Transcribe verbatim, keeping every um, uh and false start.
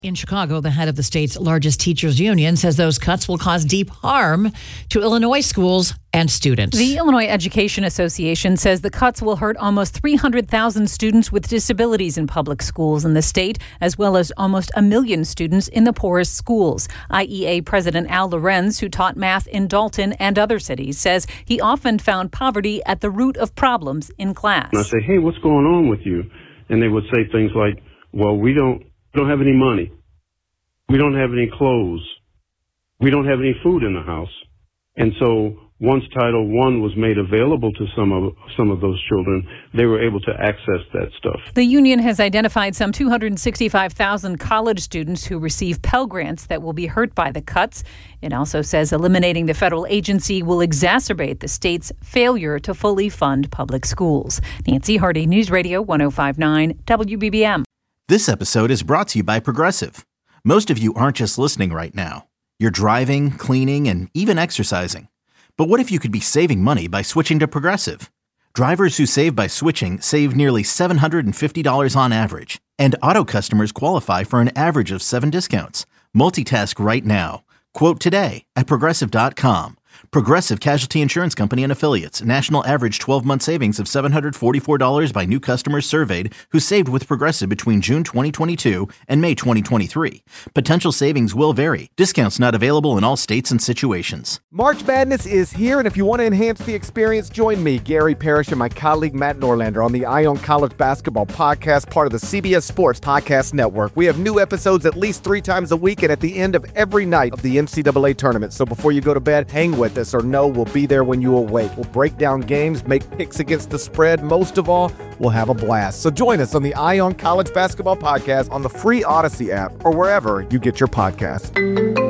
In Chicago, the head of the state's largest teachers union says those cuts will cause deep harm to Illinois schools and students. The Illinois Education Association says the cuts will hurt almost three hundred thousand students with disabilities in public schools in the state, as well as almost a million students in the poorest schools. I E A President Al Lorenz, who taught math in Dalton and other cities, says he often found poverty at the root of problems in class. And I say, hey, what's going on with you? And they would say things like, well, we don't We don't have any money. We don't have any clothes. We don't have any food in the house. And so once Title One was made available to some of some of those children, they were able to access that stuff. The union has identified some two hundred sixty-five thousand college students who receive Pell Grants that will be hurt by the cuts. It also says eliminating the federal agency will exacerbate the state's failure to fully fund public schools. Nancy Hardy, News Radio one oh five point nine W B B M. This episode is brought to you by Progressive. Most of you aren't just listening right now. You're driving, cleaning, and even exercising. But what if you could be saving money by switching to Progressive? Drivers who save by switching save nearly seven hundred fifty dollars on average. And auto customers qualify for an average of seven discounts. Multitask right now. Quote today at Progressive dot com. Progressive Casualty Insurance Company and Affiliates. National average twelve-month savings of seven hundred forty-four dollars by new customers surveyed who saved with Progressive between June twenty twenty-two and May twenty twenty-three. Potential savings will vary. Discounts not available in all states and situations. March Madness is here, and if you want to enhance the experience, join me, Gary Parrish, and my colleague Matt Norlander on the Eye on College Basketball Podcast, part of the C B S Sports Podcast Network. We have new episodes at least three times a week and at the end of every night of the N C double A tournament. So before you go to bed, hang with us, or know we'll be there when you awake. We'll break down games, make picks against the spread. Most of all, we'll have a blast. So join us on the Eye on College Basketball Podcast on the free Odyssey app or wherever you get your podcasts.